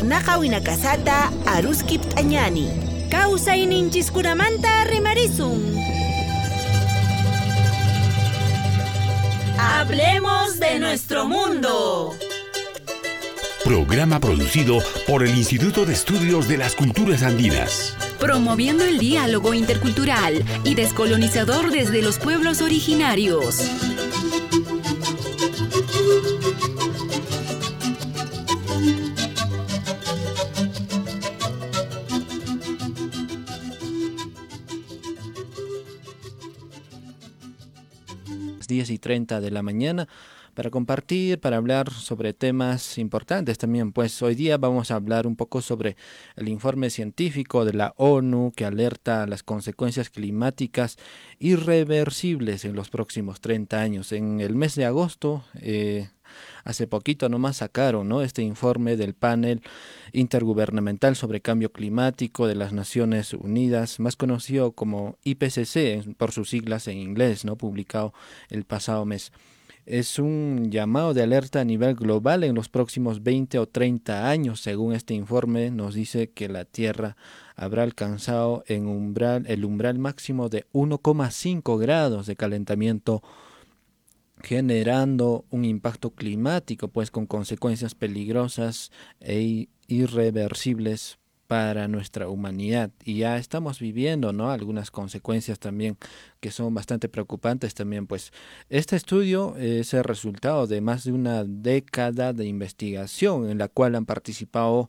Kayarnaqa winakasata aruskip t'añani. Kawsayninchiskunamanta rimarisun. Hablemos de nuestro mundo. Programa producido por el Instituto de Estudios de las Culturas Andinas. Promoviendo el diálogo intercultural y descolonizador desde los pueblos originarios. Las 10:30 de la mañana para compartir, para hablar sobre temas importantes también. Pues hoy día vamos a hablar un poco sobre el informe científico de la ONU que alerta a las consecuencias climáticas irreversibles en los próximos 30 años. En el mes de agosto, hace poquito nomás sacaron, ¿no?, este informe del panel intergubernamental sobre cambio climático de las Naciones Unidas, más conocido como IPCC por sus siglas en inglés, ¿no?, publicado el pasado mes. Es un llamado de alerta a nivel global en los próximos 20 o 30 años. Según este informe, nos dice que la Tierra habrá alcanzado el umbral máximo de 1,5 grados de calentamiento, generando un impacto climático, pues con consecuencias peligrosas e irreversibles para nuestra humanidad. Y ya estamos viviendo, ¿no?, algunas consecuencias también que son bastante preocupantes también. Pues este estudio es el resultado de más de una década de investigación en la cual han participado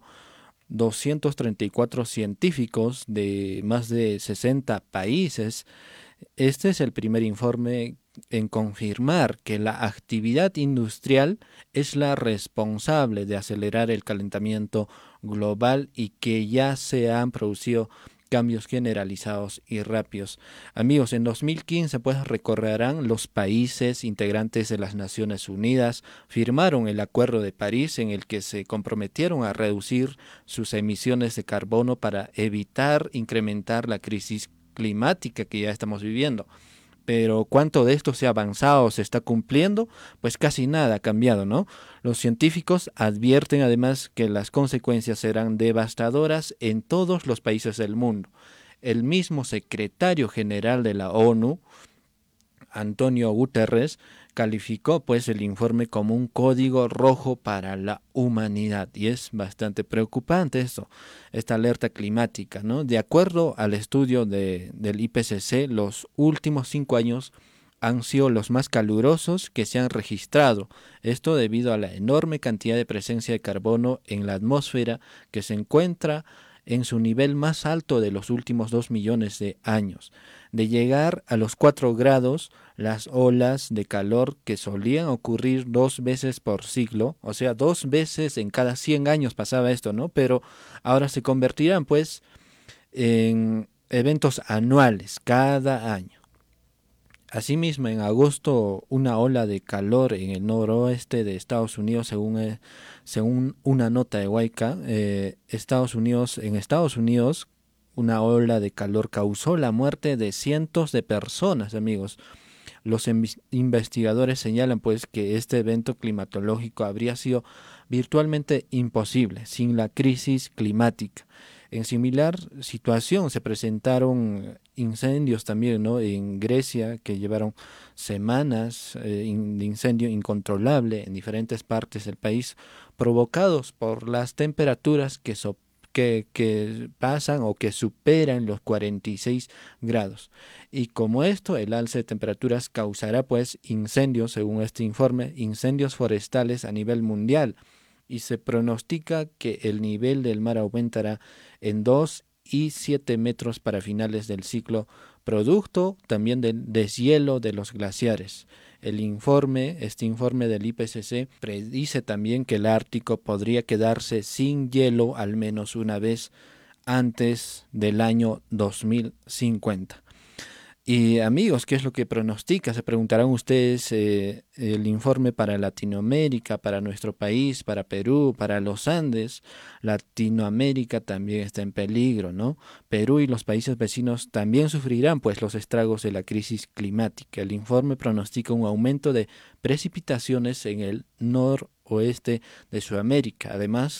234 científicos de más de 60 países. Este es el primer informe en confirmar que la actividad industrial es la responsable de acelerar el calentamiento global y que ya se han producido cambios generalizados y rápidos. Amigos, en 2015 pues recordarán, los países integrantes de las Naciones Unidas firmaron el Acuerdo de París en el que se comprometieron a reducir sus emisiones de carbono para evitar incrementar la crisis climática que ya estamos viviendo. Pero ¿cuánto de esto se ha avanzado, se está cumpliendo? Pues casi nada ha cambiado, ¿no? Los científicos advierten además que las consecuencias serán devastadoras en todos los países del mundo. El mismo secretario general de la ONU, Antonio Guterres, calificó pues el informe como un código rojo para la humanidad, y es bastante preocupante esto, esta alerta climática, ¿no? De acuerdo al estudio del IPCC, los últimos 5 años han sido los más calurosos que se han registrado, esto debido a la enorme cantidad de presencia de carbono en la atmósfera, que se encuentra en su nivel más alto de los últimos 2 millones de años. De llegar a los 4 grados, las olas de calor que solían ocurrir 2 veces por siglo, o sea, 2 veces en cada 100 años pasaba esto, ¿no? Pero ahora se convertirán pues en eventos anuales cada año. Asimismo, en agosto, una ola de calor en el noroeste de Estados Unidos, según una nota de Huayca, Estados Unidos, una ola de calor causó la muerte de cientos de personas, amigos. Los investigadores señalan pues que este evento climatológico habría sido virtualmente imposible sin la crisis climática. En similar situación se presentaron incendios también, ¿no?, en Grecia, que llevaron semanas de incendio incontrolable en diferentes partes del país, provocados por las temperaturas que pasan o que superan los 46 grados. Y como esto, el alza de temperaturas causará pues incendios, según este informe, incendios forestales a nivel mundial. Y se pronostica que el nivel del mar aumentará en 2 y 7 metros para finales del ciclo, producto también del deshielo de los glaciares. Este informe del IPCC predice también que el Ártico podría quedarse sin hielo al menos una vez antes del año 2050. Y amigos, ¿qué es lo que pronostica? Se preguntarán ustedes, el informe para Latinoamérica, para nuestro país, para Perú, para los Andes. Latinoamérica también está en peligro, ¿no? Perú y los países vecinos también sufrirán pues los estragos de la crisis climática. El informe pronostica un aumento de precipitaciones en el noroeste de Sudamérica. Además,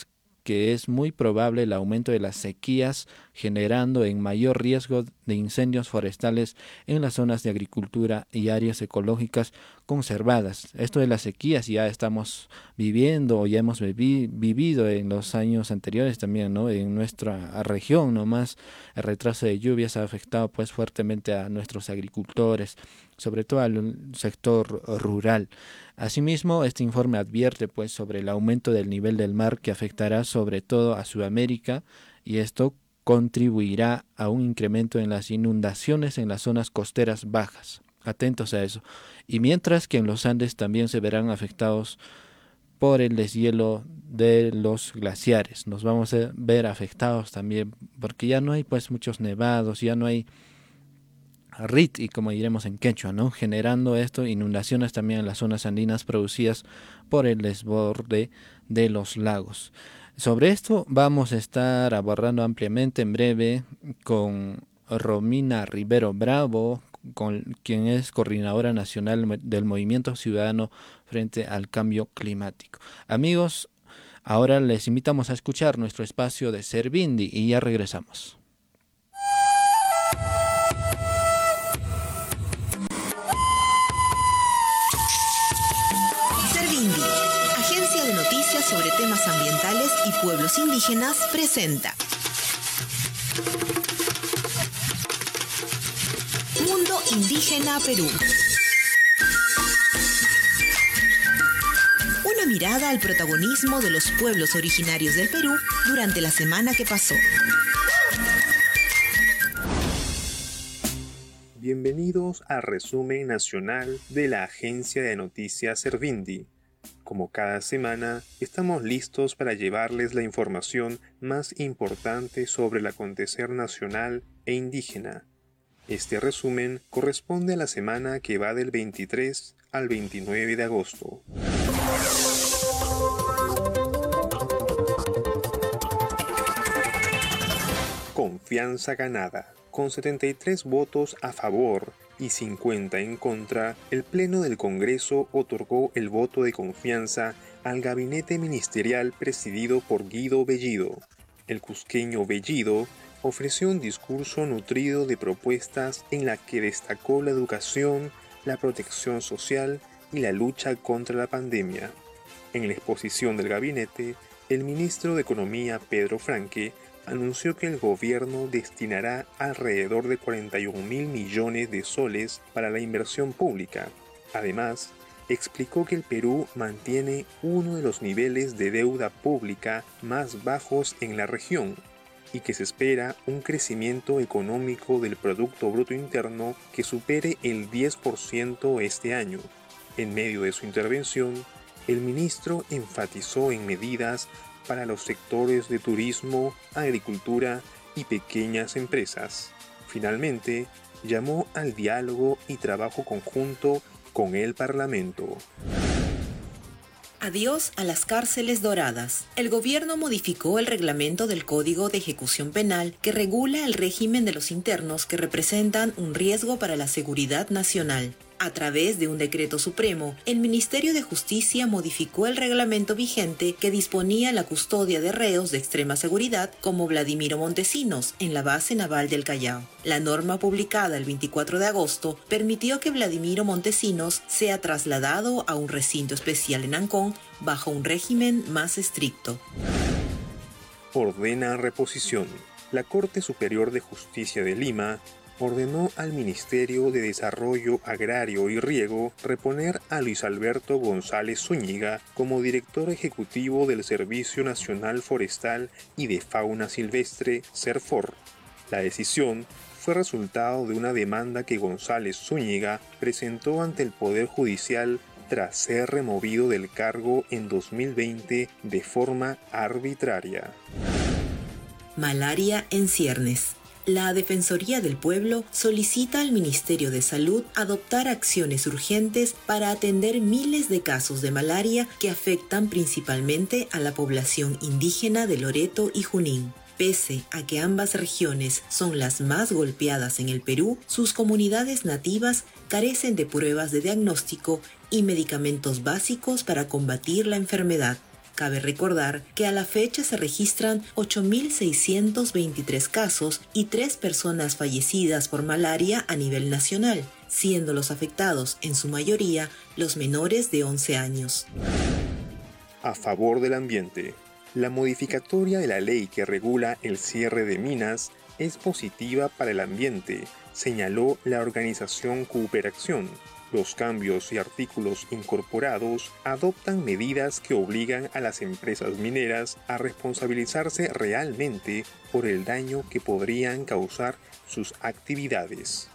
que es muy probable el aumento de las sequías, generando en mayor riesgo de incendios forestales en las zonas de agricultura y áreas ecológicas conservadas. Esto de las sequías ya estamos viviendo o ya hemos vivido en los años anteriores también, ¿no? En nuestra región nomás el retraso de lluvias ha afectado pues fuertemente a nuestros agricultores, sobre todo al sector rural. Asimismo, este informe advierte pues sobre el aumento del nivel del mar que afectará sobre todo a Sudamérica, y esto contribuirá a un incremento en las inundaciones en las zonas costeras bajas. Atentos a eso. Y mientras que en los Andes también se verán afectados por el deshielo de los glaciares. Nos vamos a ver afectados también porque ya no hay pues muchos nevados, ya no hay RIT, y como diremos en quechua, ¿no? Generando esto inundaciones también en las zonas andinas producidas por el desborde de los lagos. Sobre esto vamos a estar abordando ampliamente en breve con Romina Rivero Bravo, quien es coordinadora nacional del Movimiento Ciudadano frente al Cambio Climático. Amigos, ahora les invitamos a escuchar nuestro espacio de Servindi y ya regresamos. Servindi, agencia de noticias sobre temas ambientales y pueblos indígenas, presenta Mundo Indígena Perú. Una mirada al protagonismo de los pueblos originarios del Perú durante la semana que pasó. Bienvenidos al resumen nacional de la agencia de noticias Servindi. Como cada semana, estamos listos para llevarles la información más importante sobre el acontecer nacional e indígena. Este resumen corresponde a la semana que va del 23 al 29 de agosto. Confianza ganada. Con 73 votos a favor y 50 en contra, el Pleno del Congreso otorgó el voto de confianza al gabinete ministerial presidido por Guido Bellido. El cusqueño Bellido ofreció un discurso nutrido de propuestas en la que destacó la educación, la protección social y la lucha contra la pandemia. En la exposición del gabinete, el ministro de Economía, Pedro Franque, anunció que el gobierno destinará alrededor de 41.000 millones de soles para la inversión pública. Además, explicó que el Perú mantiene uno de los niveles de deuda pública más bajos en la región y que se espera un crecimiento económico del Producto Bruto Interno que supere el 10% este año. En medio de su intervención, el ministro enfatizó en medidas para los sectores de turismo, agricultura y pequeñas empresas. Finalmente, llamó al diálogo y trabajo conjunto con el Parlamento. Adiós a las cárceles doradas. El gobierno modificó el reglamento del Código de Ejecución Penal que regula el régimen de los internos que representan un riesgo para la seguridad nacional. A través de un decreto supremo, el Ministerio de Justicia modificó el reglamento vigente que disponía la custodia de reos de extrema seguridad como Vladimiro Montesinos en la base naval del Callao. La norma publicada el 24 de agosto permitió que Vladimiro Montesinos sea trasladado a un recinto especial en Ancón bajo un régimen más estricto. Ordena reposición. La Corte Superior de Justicia de Lima ordenó al Ministerio de Desarrollo Agrario y Riego reponer a Luis Alberto González Zúñiga como director ejecutivo del Servicio Nacional Forestal y de Fauna Silvestre, SERFOR. La decisión fue resultado de una demanda que González Zúñiga presentó ante el Poder Judicial tras ser removido del cargo en 2020 de forma arbitraria. Malaria en ciernes. La Defensoría del Pueblo solicita al Ministerio de Salud adoptar acciones urgentes para atender miles de casos de malaria que afectan principalmente a la población indígena de Loreto y Junín. Pese a que ambas regiones son las más golpeadas en el Perú, sus comunidades nativas carecen de pruebas de diagnóstico y medicamentos básicos para combatir la enfermedad. Cabe recordar que a la fecha se registran 8.623 casos y 3 personas fallecidas por malaria a nivel nacional, siendo los afectados en su mayoría los menores de 11 años. A favor del ambiente. La modificatoria de la ley que regula el cierre de minas es positiva para el ambiente, señaló la organización Cooperación. Los cambios y artículos incorporados adoptan medidas que obligan a las empresas mineras a responsabilizarse realmente por el daño que podrían causar sus actividades.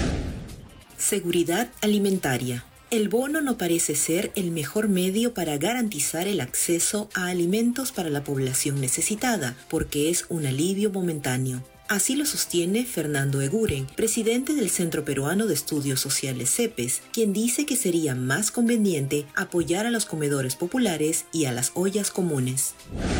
Seguridad alimentaria. El bono no parece ser el mejor medio para garantizar el acceso a alimentos para la población necesitada, porque es un alivio momentáneo. Así lo sostiene Fernando Eguren, presidente del Centro Peruano de Estudios Sociales CEPES, quien dice que sería más conveniente apoyar a los comedores populares y a las ollas comunes.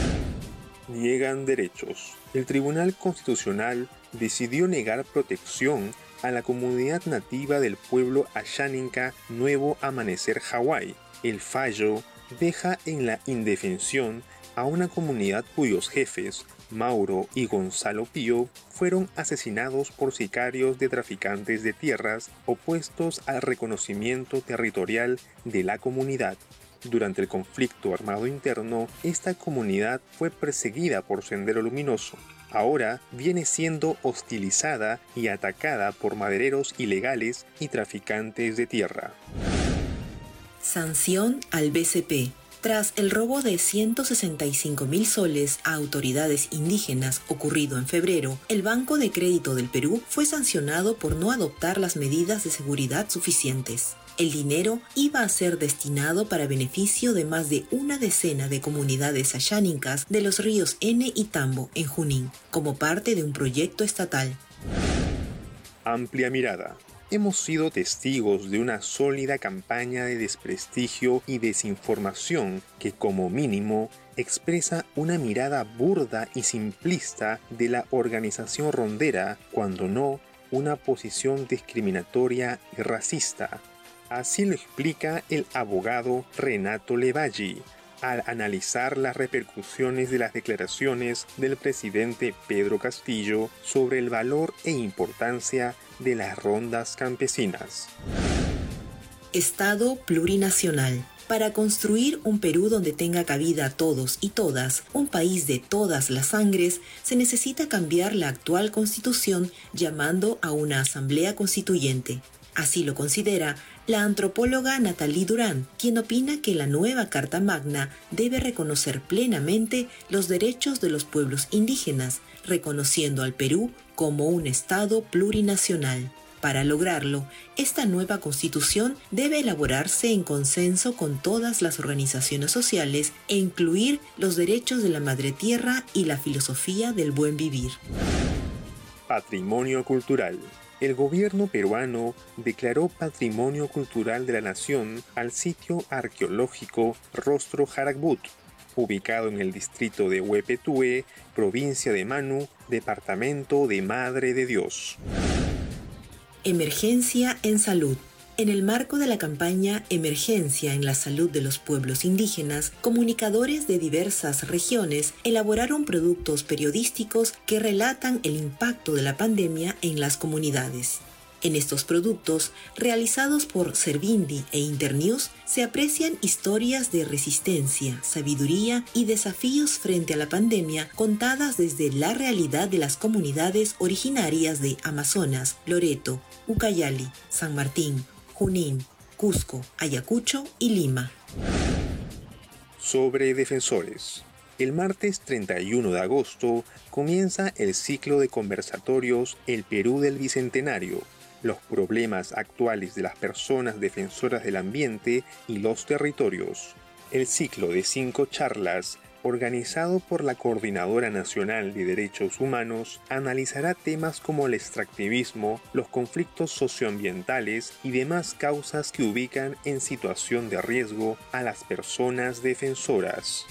Niegan derechos. El Tribunal Constitucional decidió negar protección a la comunidad nativa del pueblo Ashaninka Nuevo Amanecer Hawái. El fallo deja en la indefensión a una comunidad cuyos jefes, Mauro y Gonzalo Pío, fueron asesinados por sicarios de traficantes de tierras opuestos al reconocimiento territorial de la comunidad. Durante el conflicto armado interno, esta comunidad fue perseguida por Sendero Luminoso. Ahora viene siendo hostilizada y atacada por madereros ilegales y traficantes de tierra. Sanción al BCP. Tras el robo de 165.000 soles a autoridades indígenas ocurrido en febrero, el Banco de Crédito del Perú fue sancionado por no adoptar las medidas de seguridad suficientes. El dinero iba a ser destinado para beneficio de más de una decena de comunidades ashánicas de los ríos N y Tambo en Junín, como parte de un proyecto estatal. Amplia mirada. Hemos sido testigos de una sólida campaña de desprestigio y desinformación que, como mínimo, expresa una mirada burda y simplista de la organización rondera, cuando no una posición discriminatoria y racista. Así lo explica el abogado Renato Levalli al analizar las repercusiones de las declaraciones del presidente Pedro Castillo sobre el valor e importancia de las rondas campesinas. Estado plurinacional. Para construir un Perú donde tenga cabida todos y todas, un país de todas las sangres, se necesita cambiar la actual constitución llamando a una asamblea constituyente. Así lo considera la antropóloga Nathalie Durán, quien opina que la nueva Carta Magna debe reconocer plenamente los derechos de los pueblos indígenas, reconociendo al Perú como un Estado plurinacional. Para lograrlo, esta nueva constitución debe elaborarse en consenso con todas las organizaciones sociales e incluir los derechos de la madre tierra y la filosofía del buen vivir. Patrimonio cultural. El gobierno peruano declaró Patrimonio Cultural de la Nación al sitio arqueológico Rostro Jaragbut, ubicado en el distrito de Huepetue, provincia de Manu, departamento de Madre de Dios. Emergencia en salud. En el marco de la campaña Emergencia en la Salud de los Pueblos Indígenas, comunicadores de diversas regiones elaboraron productos periodísticos que relatan el impacto de la pandemia en las comunidades. En estos productos, realizados por Servindi e Internews, se aprecian historias de resistencia, sabiduría y desafíos frente a la pandemia contadas desde la realidad de las comunidades originarias de Amazonas, Loreto, Ucayali, San Martín, Junín, Cusco, Ayacucho y Lima. Sobre defensores. El martes 31 de agosto comienza el ciclo de conversatorios El Perú del Bicentenario, los problemas actuales de las personas defensoras del ambiente y los territorios. El ciclo de 5 charlas, organizado por la Coordinadora Nacional de Derechos Humanos, analizará temas como el extractivismo, los conflictos socioambientales y demás causas que ubican en situación de riesgo a las personas defensoras.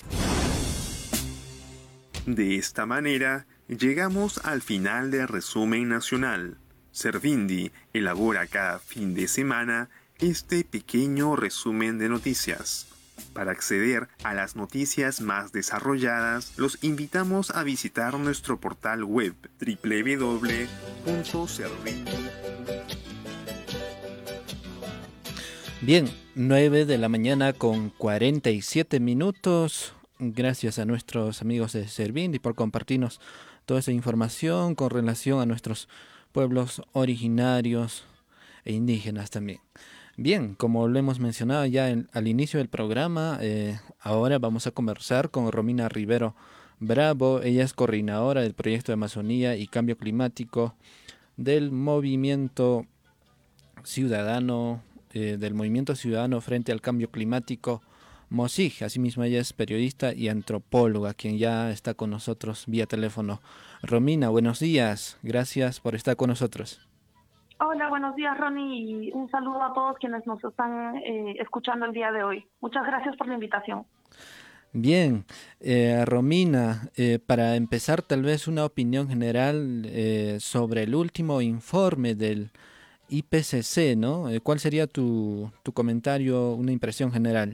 De esta manera, llegamos al final del resumen nacional. Servindi elabora cada fin de semana este pequeño resumen de noticias. Para acceder a las noticias más desarrolladas, los invitamos a visitar nuestro portal web www.servin. Bien, 9 de la mañana con 47 minutos. Gracias a nuestros amigos de Servin por compartirnos toda esa información con relación a nuestros pueblos originarios e indígenas también. Bien, como lo hemos mencionado ya al inicio del programa, ahora vamos a conversar con Romina Rivero Bravo. Ella es coordinadora del proyecto de Amazonía y Cambio Climático del Movimiento Ciudadano frente al Cambio Climático, MOCIG. Asimismo, ella es periodista y antropóloga, quien ya está con nosotros vía teléfono. Romina, buenos días. Gracias por estar con nosotros. Hola, buenos días, Ronnie, y un saludo a todos quienes nos están escuchando el día de hoy. Muchas gracias por la invitación. Bien, Romina, para empezar tal vez una opinión general sobre el último informe del IPCC, ¿no? ¿Cuál sería tu comentario, una impresión general?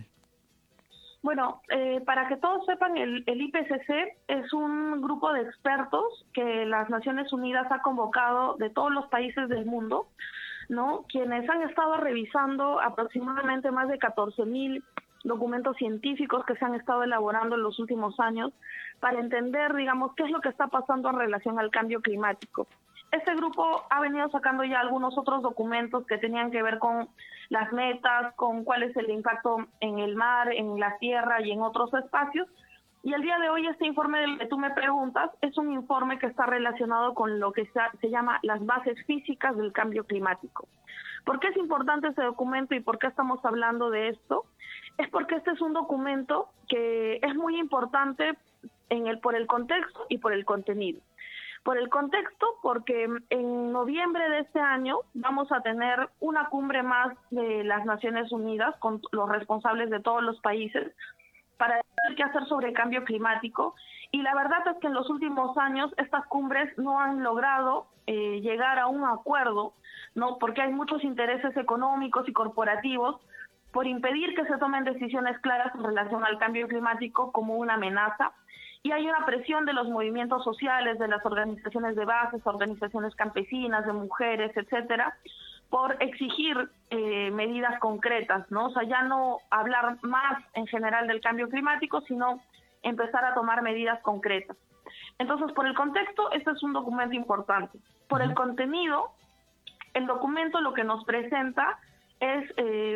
Bueno, para que todos sepan, el IPCC es un grupo de expertos que las Naciones Unidas ha convocado de todos los países del mundo, ¿no? Quienes han estado revisando aproximadamente más de 14,000 documentos científicos que se han estado elaborando en los últimos años para entender, digamos, qué es lo que está pasando en relación al cambio climático. Este grupo ha venido sacando ya algunos otros documentos que tenían que ver con las metas, con cuál es el impacto en el mar, en la tierra y en otros espacios. Y el día de hoy este informe del que tú me preguntas es un informe que está relacionado con lo que se llama las bases físicas del cambio climático. ¿Por qué es importante este documento y por qué estamos hablando de esto? Es porque este es un documento que es muy importante por el contexto y por el contenido. Por el contexto, porque en noviembre de este año vamos a tener una cumbre más de las Naciones Unidas con los responsables de todos los países para ver qué hacer sobre el cambio climático. Y la verdad es que en los últimos años estas cumbres no han logrado llegar a un acuerdo, ¿no? Porque hay muchos intereses económicos y corporativos por impedir que se tomen decisiones claras en relación al cambio climático como una amenaza. Y hay una presión de los movimientos sociales, de las organizaciones de bases, organizaciones campesinas, de mujeres, etcétera, por exigir medidas concretas, ¿no? O sea, ya no hablar más en general del cambio climático, sino empezar a tomar medidas concretas. Entonces, por el contexto, este es un documento importante. Por el contenido, el documento lo que nos presenta es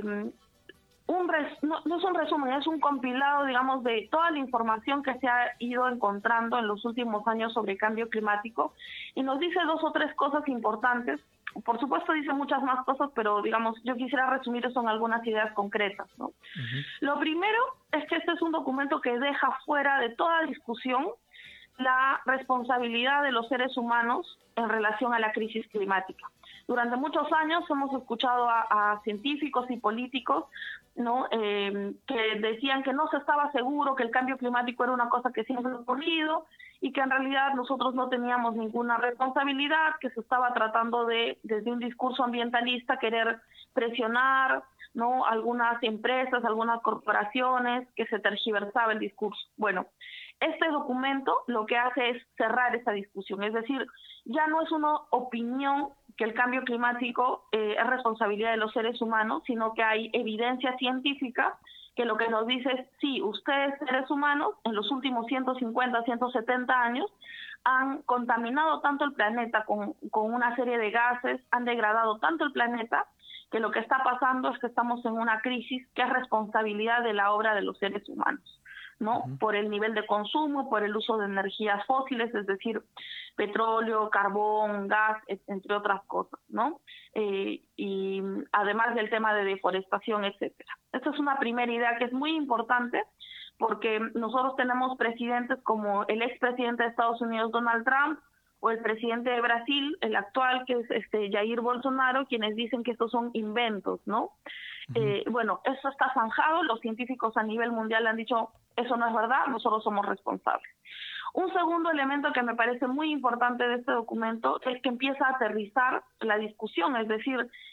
no es un resumen, es un compilado, digamos, de toda la información que se ha ido encontrando en los últimos años sobre cambio climático, y nos dice 2 o 3 cosas importantes. Por supuesto dice muchas más cosas, pero digamos, yo quisiera resumir eso en algunas ideas concretas, ¿no? Uh-huh. Lo primero es que este es un documento que deja fuera de toda discusión la responsabilidad de los seres humanos en relación a la crisis climática. Durante muchos años hemos escuchado a científicos y políticos, ¿no? Que decían que no se estaba seguro, que el cambio climático era una cosa que siempre ha ocurrido y que en realidad nosotros no teníamos ninguna responsabilidad, que se estaba tratando de, desde un discurso ambientalista, querer presionar, ¿no? Algunas empresas, algunas corporaciones, que se tergiversaba el discurso. Bueno, este documento lo que hace es cerrar esa discusión, es decir, ya no es una opinión que el cambio climático es responsabilidad de los seres humanos, sino que hay evidencia científica que lo que nos dice es, sí, ustedes seres humanos en los últimos 150, 170 años han contaminado tanto el planeta con una serie de gases, han degradado tanto el planeta, que lo que está pasando es que estamos en una crisis que es responsabilidad de la obra de los seres humanos, ¿no? Uh-huh. Por el nivel de consumo, por el uso de energías fósiles, es decir, petróleo, carbón, gas, entre otras cosas, ¿no? Y además del tema de deforestación, etcétera. Esta es una primera idea que es muy importante, porque nosotros tenemos presidentes como el expresidente de Estados Unidos, Donald Trump, o el presidente de Brasil, el actual, que es Jair Bolsonaro, quienes dicen que estos son inventos, ¿no? Uh-huh. Bueno, eso está zanjado, los científicos a nivel mundial han dicho, eso no es verdad, nosotros somos responsables. Un segundo elemento que me parece muy importante de este documento es que empieza a aterrizar la discusión, es decir,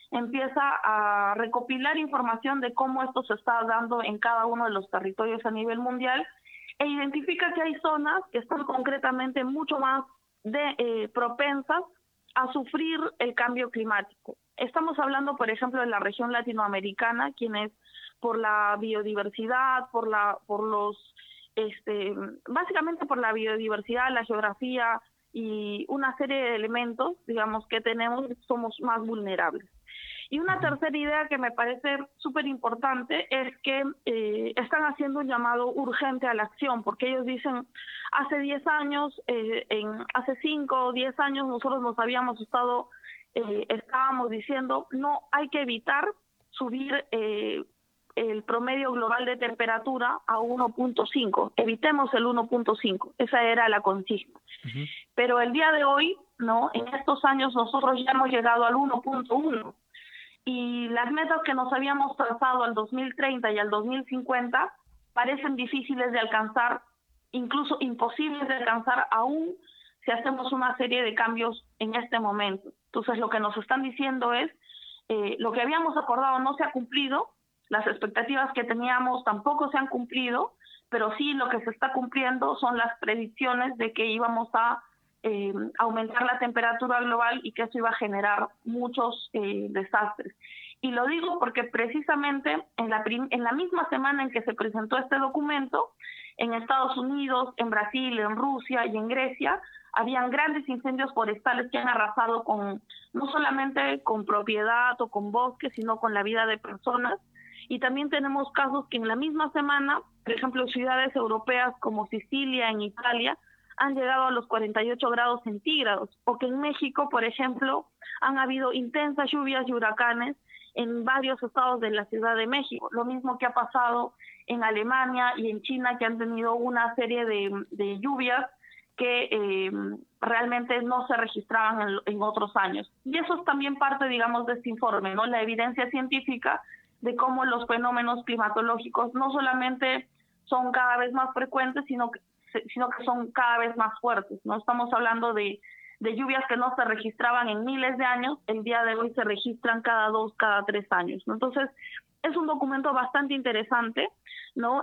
empieza a recopilar información de cómo esto se está dando en cada uno de los territorios a nivel mundial e identifica que hay zonas que están concretamente mucho más propensas a sufrir el cambio climático. Estamos hablando, por ejemplo, de la región latinoamericana, quienes por la biodiversidad, básicamente por la biodiversidad, la geografía y una serie de elementos, digamos, que tenemos, somos más vulnerables. Y una tercera idea que me parece súper importante es que están haciendo un llamado urgente a la acción, porque ellos dicen, hace 10 años, hace 5 o 10 años nosotros estábamos diciendo, no, hay que evitar subir el promedio global de temperatura a 1.5, evitemos el 1.5, esa era la consigna. Uh-huh. Pero el día de hoy, ¿no? En estos años nosotros ya hemos llegado al 1.1 y las metas que nos habíamos trazado al 2030 y al 2050 parecen difíciles de alcanzar, incluso imposibles de alcanzar aún si hacemos una serie de cambios en este momento. Entonces lo que nos están diciendo es, lo que habíamos acordado no se ha cumplido, las expectativas que teníamos tampoco se han cumplido, pero sí lo que se está cumpliendo son las predicciones de que íbamos a aumentar la temperatura global y que eso iba a generar muchos desastres. Y lo digo porque precisamente en la misma semana en que se presentó este documento, en Estados Unidos, en Brasil, en Rusia y en Grecia, habían grandes incendios forestales que han arrasado no solamente con propiedad o con bosques, sino con la vida de personas. Y también tenemos casos que en la misma semana, por ejemplo, ciudades europeas como Sicilia, en Italia, han llegado a los 48 grados centígrados, o que en México, por ejemplo, han habido intensas lluvias y huracanes en varios estados de la Ciudad de México. Lo mismo que ha pasado en Alemania y en China, que han tenido una serie de lluvias que realmente no se registraban en otros años. Y eso es también parte, digamos, de este informe, ¿no? La evidencia científica de cómo los fenómenos climatológicos no solamente son cada vez más frecuentes, sino que son cada vez más fuertes, ¿no? Estamos hablando de lluvias que no se registraban en miles de años, el día de hoy se registran cada 2, cada 3 años, ¿no? Entonces, es un documento bastante interesante, ¿no?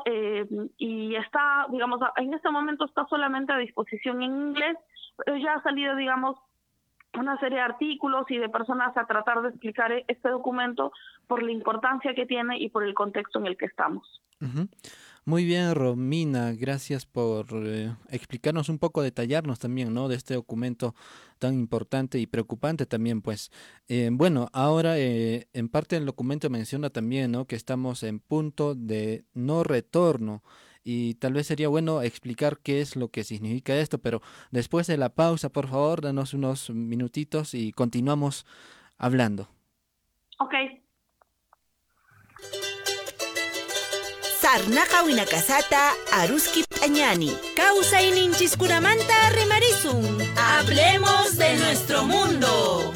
Y está, digamos, en este momento está solamente a disposición en inglés, pero ya ha salido, digamos, una serie de artículos y de personas a tratar de explicar este documento por la importancia que tiene y por el contexto en el que estamos. Uh-huh. Muy bien, Romina, gracias por explicarnos un poco, detallarnos también, ¿no? De este documento tan importante y preocupante también, pues. Bueno, ahora en parte del documento menciona también, ¿no? Que estamos en punto de no retorno. Y tal vez sería bueno explicar qué es lo que significa esto, pero después de la pausa, por favor, danos unos minutitos y continuamos hablando. Ok. Sarnaqa winakasata aruskip añani. Causa ininchis-kuramanta rimarisun. Hablemos de nuestro mundo.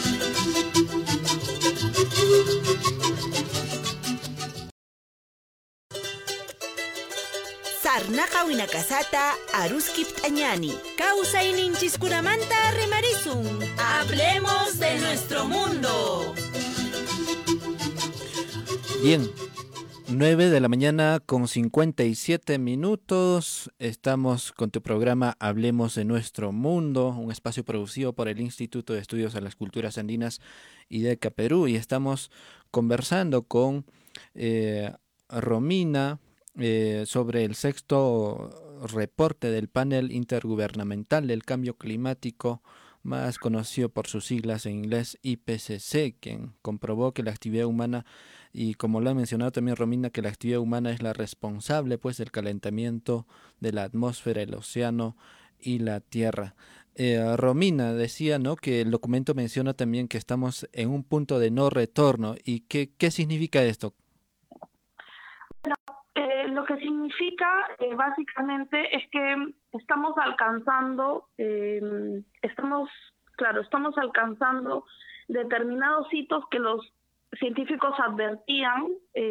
Sarnaqa winakasata aruskip añani. Causa ininchis-kuramanta rimarisun. Hablemos de nuestro mundo. Bien. 9 de la mañana con 57 minutos. Estamos con tu programa Hablemos de Nuestro Mundo, un espacio producido por el Instituto de Estudios de las Culturas Andinas IDECA Perú. Y estamos conversando con Romina sobre el 6º reporte del Panel Intergubernamental del Cambio Climático, más conocido por sus siglas en inglés IPCC, quien comprobó que la actividad humana, y como lo ha mencionado también Romina, que la actividad humana es la responsable pues del calentamiento de la atmósfera, el océano y la tierra. Romina decía, ¿no?, que el documento menciona también que estamos en un punto de no retorno. ¿Y qué significa esto? Bueno, lo que significa básicamente es que estamos alcanzando, estamos alcanzando determinados hitos que los científicos advertían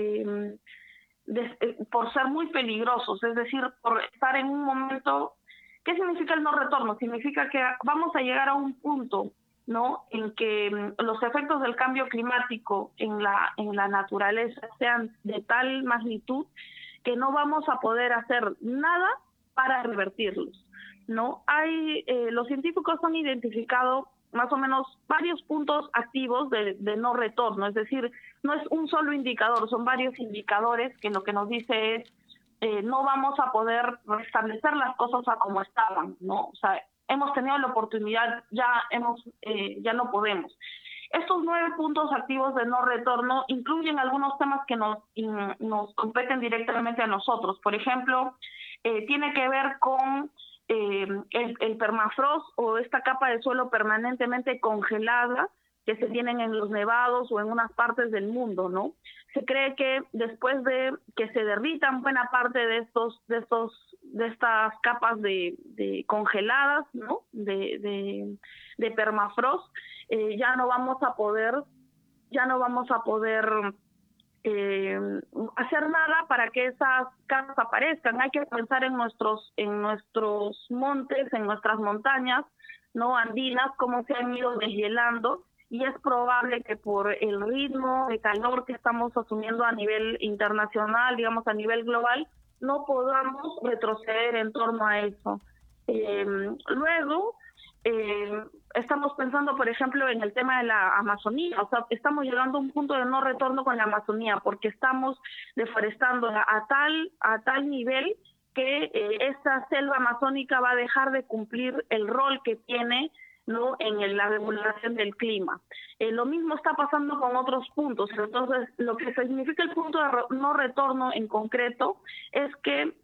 por ser muy peligrosos, es decir, por estar en un momento. ¿Qué significa el no retorno? Significa que vamos a llegar a un punto ¿no? En que los efectos del cambio climático en la naturaleza sean de tal magnitud que no vamos a poder hacer nada para revertirlos, ¿no? Los científicos han identificado más o menos varios puntos activos de no retorno, es decir, no es un solo indicador, son varios indicadores que lo que nos dice es no vamos a poder restablecer las cosas a como estaban, ¿no? O sea, hemos tenido la oportunidad, ya no podemos. Estos 9 puntos activos de no retorno incluyen algunos temas que nos competen directamente a nosotros. Por ejemplo, tiene que ver con el permafrost o esta capa de suelo permanentemente congelada que se tienen en los nevados o en unas partes del mundo, ¿no? Se cree que después de que se derritan buena parte de estas capas de congeladas, ¿no? De permafrost, ya no vamos a poder hacer nada para que esas capas aparezcan. Hay que pensar en nuestros montes, en nuestras montañas, ¿no? Andinas, cómo se han ido deshielando, y es probable que por el ritmo de calor que estamos asumiendo a nivel internacional, digamos a nivel global, no podamos retroceder en torno a eso. Luego, estamos pensando, por ejemplo, en el tema de la Amazonía. O sea, estamos llegando a un punto de no retorno con la Amazonía porque estamos deforestando a tal nivel que esta selva amazónica va a dejar de cumplir el rol que tiene, ¿no? En la regulación del clima. Lo mismo está pasando con otros puntos. Entonces, lo que significa el punto de no retorno en concreto es que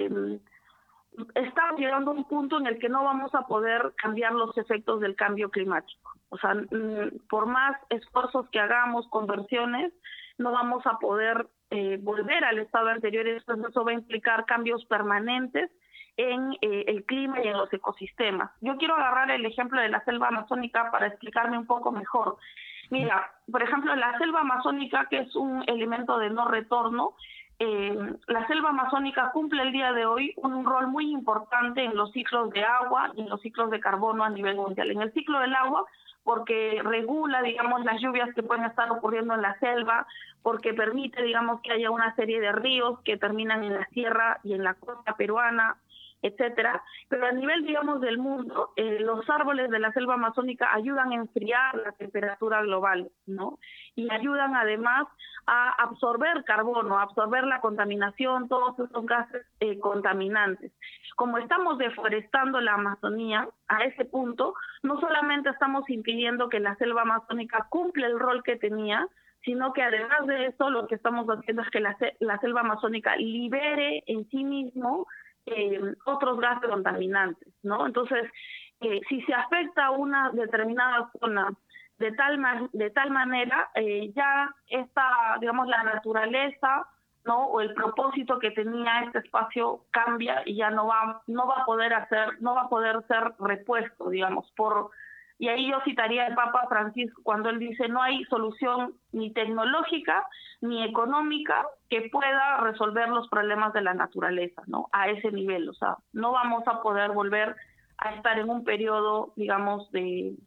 estamos llegando a un punto en el que no vamos a poder cambiar los efectos del cambio climático. O sea, por más esfuerzos que hagamos, conversiones, no vamos a poder volver al estado anterior. Eso va a implicar cambios permanentes en el clima y en los ecosistemas. Yo quiero agarrar el ejemplo de la selva amazónica para explicarme un poco mejor. Mira, por ejemplo, la selva amazónica, que es un elemento de no retorno, la selva amazónica cumple el día de hoy un rol muy importante en los ciclos de agua y en los ciclos de carbono a nivel mundial. En el ciclo del agua, porque regula, digamos, las lluvias que pueden estar ocurriendo en la selva, porque permite, digamos, que haya una serie de ríos que terminan en la sierra y en la costa peruana, etcétera. Pero a nivel, digamos, del mundo, los árboles de la selva amazónica ayudan a enfriar la temperatura global, ¿no? Y ayudan además a absorber carbono, a absorber la contaminación, todos esos gases contaminantes. Como estamos deforestando la Amazonía a ese punto, no solamente estamos impidiendo que la selva amazónica cumpla el rol que tenía, sino que además de eso lo que estamos haciendo es que la selva amazónica libere en sí mismo otros gases contaminantes, ¿no? Entonces, si se afecta una determinada zona de tal manera, ya esta, digamos, la naturaleza, ¿no? O el propósito que tenía este espacio cambia y ya no va a poder ser repuesto, digamos, y ahí yo citaría al Papa Francisco cuando él dice no hay solución ni tecnológica ni económica que pueda resolver los problemas de la naturaleza, ¿no? A ese nivel, o sea, no vamos a poder volver a estar en un periodo, digamos, de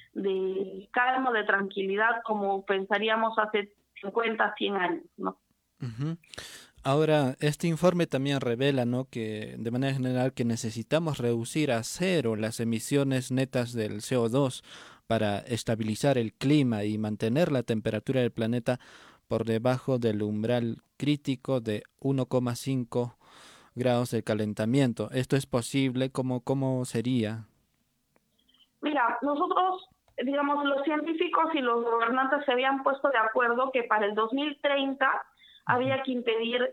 calma, de tranquilidad, como pensaríamos hace 50, 100 años, ¿no? Uh-huh. Ahora, este informe también revela, ¿no?, que de manera general que necesitamos reducir a cero las emisiones netas del CO2 para estabilizar el clima y mantener la temperatura del planeta por debajo del umbral crítico de 1,5 grados de calentamiento. ¿Esto es posible? ¿Cómo sería? Mira, nosotros, digamos, los científicos y los gobernantes se habían puesto de acuerdo que para el 2030 había que impedir,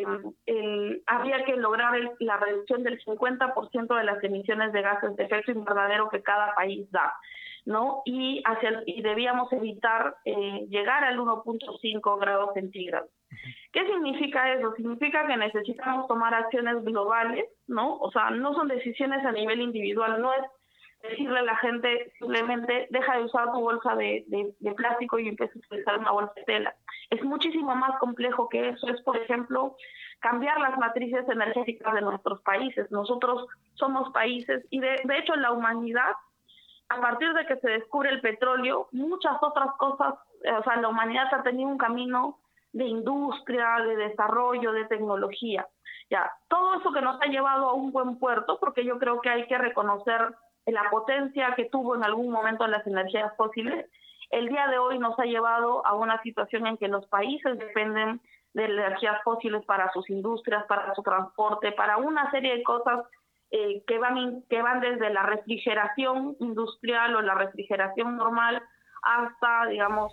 había que lograr la reducción del 50% de las emisiones de gases de efecto invernadero que cada país da, ¿no? Y debíamos evitar llegar al 1.5 grados centígrados. ¿Qué significa eso? Significa que necesitamos tomar acciones globales, ¿no? O sea, no son decisiones a nivel individual, no es decirle a la gente simplemente deja de usar tu bolsa de plástico y empieza a utilizar una bolsa de tela. Es muchísimo más complejo que eso. Es, por ejemplo, cambiar las matrices energéticas de nuestros países. Nosotros somos países y de hecho la humanidad a partir de que se descubre el petróleo, muchas otras cosas, o sea, la humanidad ha tenido un camino de industria, de desarrollo, de tecnología. Ya, todo eso que nos ha llevado a un buen puerto, porque yo creo que hay que reconocer la potencia que tuvo en algún momento las energías fósiles, el día de hoy nos ha llevado a una situación en que los países dependen de energías fósiles para sus industrias, para su transporte, para una serie de cosas que van desde la refrigeración industrial o la refrigeración normal hasta, digamos,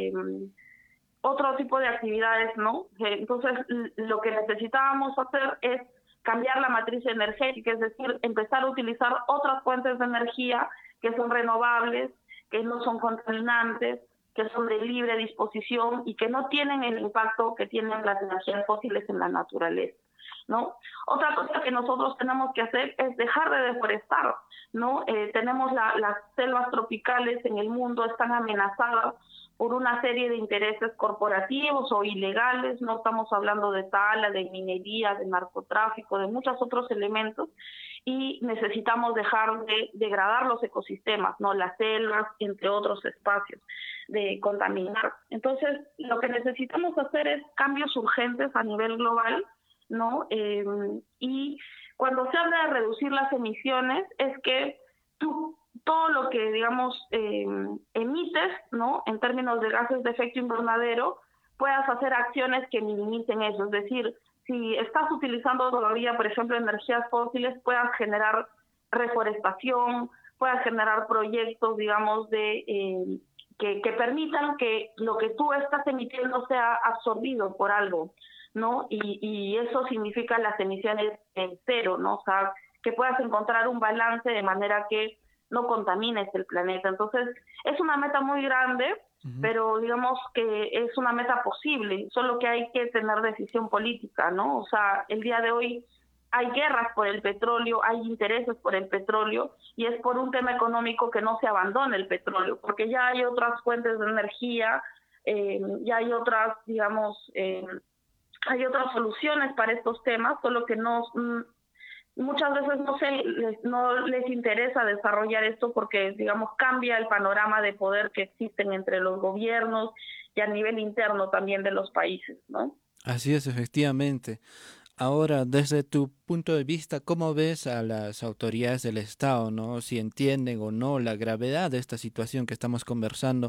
otro tipo de actividades, ¿no? Entonces, lo que necesitábamos hacer es cambiar la matriz energética, es decir, empezar a utilizar otras fuentes de energía que son renovables, que no son contaminantes, que son de libre disposición y que no tienen el impacto que tienen las energías fósiles en la naturaleza, ¿no? Otra cosa que nosotros tenemos que hacer es dejar de deforestar, ¿no? Tenemos las selvas tropicales en el mundo, están amenazadas por una serie de intereses corporativos o ilegales, no estamos hablando de tala, de minería, de narcotráfico, de muchos otros elementos, y necesitamos dejar de degradar los ecosistemas, ¿no? Las selvas, entre otros espacios, de contaminar. Entonces, lo que necesitamos hacer es cambios urgentes a nivel global, ¿no? Y cuando se habla de reducir las emisiones, es que todo lo que, digamos, emites, ¿no? En términos de gases de efecto invernadero, puedas hacer acciones que minimicen eso. Es decir, si estás utilizando todavía, por ejemplo, energías fósiles, puedas generar reforestación, puedas generar proyectos, digamos, que permitan que lo que tú estás emitiendo sea absorbido por algo, ¿no? Y eso significa las emisiones en cero, ¿no? O sea, que puedas encontrar un balance de manera que no contamines el planeta. Entonces, es una meta muy grande, pero digamos que es una meta posible, solo que hay que tener decisión política, ¿no? O sea, el día de hoy hay guerras por el petróleo, hay intereses por el petróleo, y es por un tema económico que no se abandone el petróleo, porque ya hay otras fuentes de energía, ya hay otras, digamos, hay otras soluciones para estos temas, solo que muchas veces no les interesa desarrollar esto porque, digamos, cambia el panorama de poder que existen entre los gobiernos y a nivel interno también de los países, ¿no? Así es, efectivamente. Ahora, desde tu punto de vista, ¿cómo ves a las autoridades del Estado, ¿no? Si entienden o no la gravedad de esta situación que estamos conversando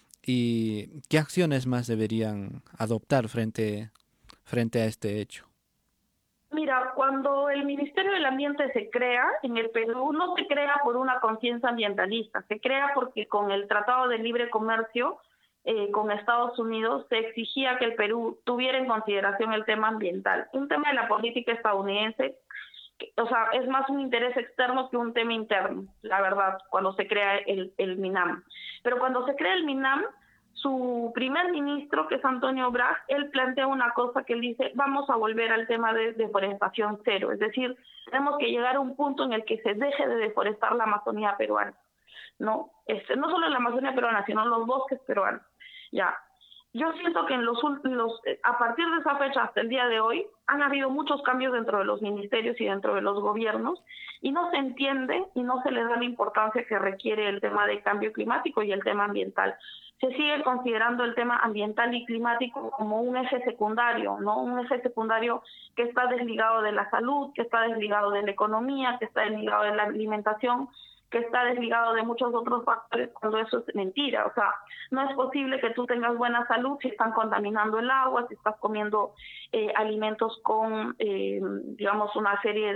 y qué acciones más deberían adoptar frente a este hecho. Mira, cuando el Ministerio del Ambiente se crea en el Perú, no se crea por una conciencia ambientalista, se crea porque con el Tratado de Libre Comercio con Estados Unidos se exigía que el Perú tuviera en consideración el tema ambiental, un tema de la política estadounidense, o sea, es más un interés externo que un tema interno, la verdad, cuando se crea el MINAM. Pero cuando se crea el MINAM, su primer ministro, que es Antonio Brag, él plantea una cosa que él dice, vamos a volver al tema de deforestación cero, es decir, tenemos que llegar a un punto en el que se deje de deforestar la Amazonía peruana, ¿no? No solo la Amazonía peruana, sino los bosques peruanos. Ya, yo siento que a partir de esa fecha hasta el día de hoy han habido muchos cambios dentro de los ministerios y dentro de los gobiernos y no se entiende y no se le da la importancia que requiere el tema de cambio climático y el tema ambiental. Se sigue considerando el tema ambiental y climático como un eje secundario, ¿no? Un eje secundario que está desligado de la salud, que está desligado de la economía, que está desligado de la alimentación, que está desligado de muchos otros factores, cuando eso es mentira. O sea, no es posible que tú tengas buena salud si están contaminando el agua, si estás comiendo alimentos con, digamos, una serie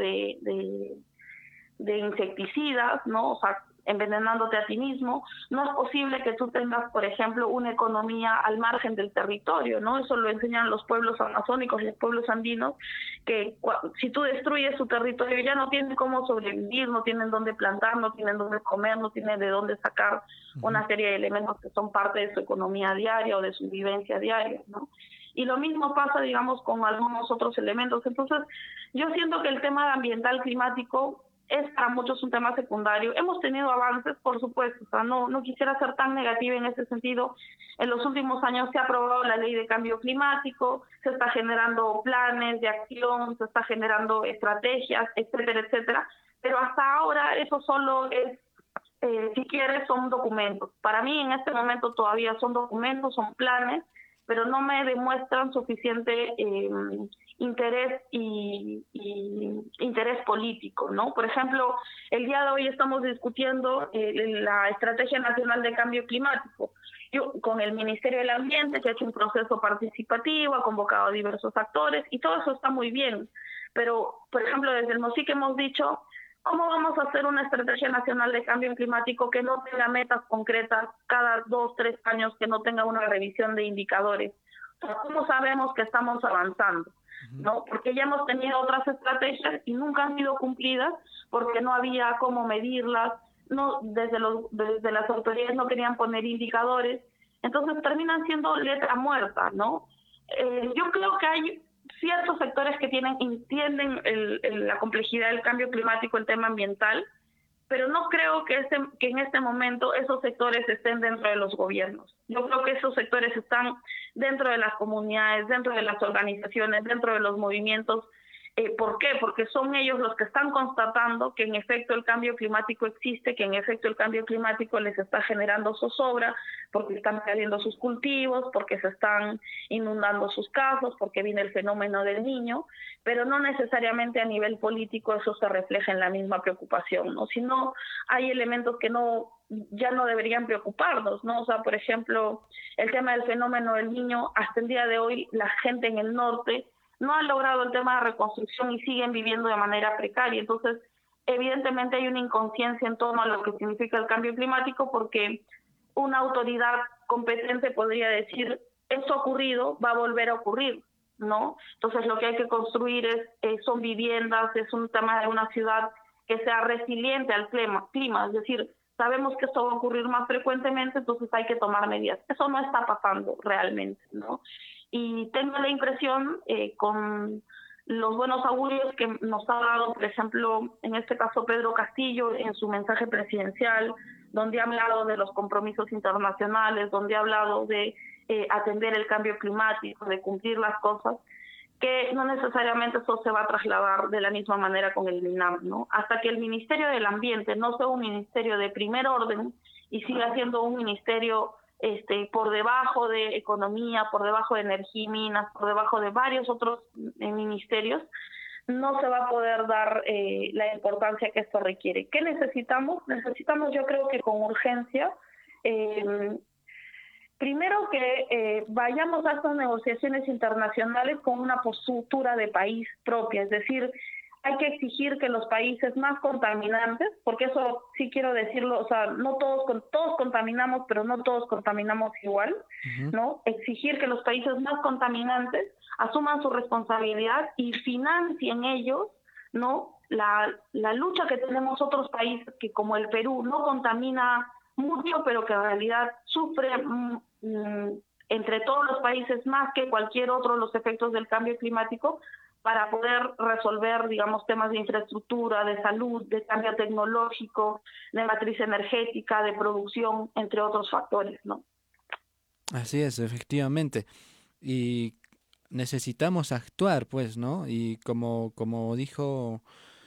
de insecticidas, ¿no? O sea, envenenándote a ti mismo. No es posible que tú tengas, por ejemplo, una economía al margen del territorio, ¿no? Eso lo enseñan los pueblos amazónicos y los pueblos andinos, que si tú destruyes su territorio ya no tienen cómo sobrevivir, no tienen dónde plantar, no tienen dónde comer, no tienen de dónde sacar una serie de elementos que son parte de su economía diaria o de su vivencia diaria, ¿no? Y lo mismo pasa, digamos, con algunos otros elementos. Entonces, yo siento que el tema ambiental climático es para muchos un tema secundario. Hemos tenido avances, por supuesto, o sea, no quisiera ser tan negativa en ese sentido. En los últimos años se ha aprobado la ley de cambio climático, se está generando planes de acción, se está generando estrategias, etcétera, etcétera, pero hasta ahora eso solo es si quieres, son documentos. Para mí en este momento todavía son documentos, son planes, pero no me demuestran suficiente interés y interés político, ¿no? Por ejemplo, el día de hoy estamos discutiendo la Estrategia Nacional de Cambio Climático. Yo, con el Ministerio del Ambiente, que ha hecho un proceso participativo, ha convocado a diversos actores, y todo eso está muy bien. Pero, por ejemplo, desde el MOSIC hemos dicho, ¿cómo vamos a hacer una estrategia nacional de cambio climático que no tenga metas concretas cada 2, 3 años, que no tenga una revisión de indicadores? O sea, ¿cómo sabemos que estamos avanzando? ¿No? Porque ya hemos tenido otras estrategias y nunca han sido cumplidas porque no había cómo medirlas, no, desde las autoridades no querían poner indicadores, entonces terminan siendo letra muerta, ¿no? Yo creo que hay ciertos sectores que entienden la complejidad del cambio climático, el tema ambiental, pero no creo que en este momento esos sectores estén dentro de los gobiernos. Yo creo que esos sectores están dentro de las comunidades, dentro de las organizaciones, dentro de los movimientos. ¿Por qué? Porque son ellos los que están constatando que en efecto el cambio climático existe, que en efecto el cambio climático les está generando zozobra, porque están perdiendo sus cultivos, porque se están inundando sus casas, porque viene el fenómeno del Niño, pero no necesariamente a nivel político eso se refleja en la misma preocupación, ¿no? Sino hay elementos que ya no deberían preocuparnos, ¿no? O sea, por ejemplo, el tema del fenómeno del Niño, hasta el día de hoy la gente en el norte no han logrado el tema de reconstrucción y siguen viviendo de manera precaria. Entonces, evidentemente hay una inconsciencia en torno a lo que significa el cambio climático, porque una autoridad competente podría decir, esto ha ocurrido, va a volver a ocurrir, ¿no? Entonces, lo que hay que construir son viviendas, es un tema de una ciudad que sea resiliente al clima, es decir, sabemos que esto va a ocurrir más frecuentemente, entonces hay que tomar medidas. Eso no está pasando realmente, ¿no? Y tengo la impresión, con los buenos augurios que nos ha dado, por ejemplo, en este caso Pedro Castillo, en su mensaje presidencial, donde ha hablado de los compromisos internacionales, donde ha hablado de atender el cambio climático, de cumplir las cosas, que no necesariamente eso se va a trasladar de la misma manera con el MINAM, ¿no? Hasta que el Ministerio del Ambiente no sea un ministerio de primer orden y siga siendo un ministerio por debajo de economía, por debajo de energía y minas, por debajo de varios otros ministerios, no se va a poder dar la importancia que esto requiere. ¿Qué necesitamos? Necesitamos, yo creo que con urgencia, primero que vayamos a estas negociaciones internacionales con una postura de país propia, es decir, hay que exigir que los países más contaminantes, porque eso sí quiero decirlo, o sea, no todos contaminamos, pero no todos contaminamos igual, ¿no? Exigir que los países más contaminantes asuman su responsabilidad y financien ellos, ¿no? La lucha que tenemos otros países que, como el Perú, no contamina mucho, pero que en realidad sufre entre todos los países más que cualquier otro los efectos del cambio climático, para poder resolver, digamos, temas de infraestructura, de salud, de cambio tecnológico, de matriz energética, de producción, entre otros factores, ¿no? Así es, efectivamente. Y necesitamos actuar, pues, ¿no? Y como dijo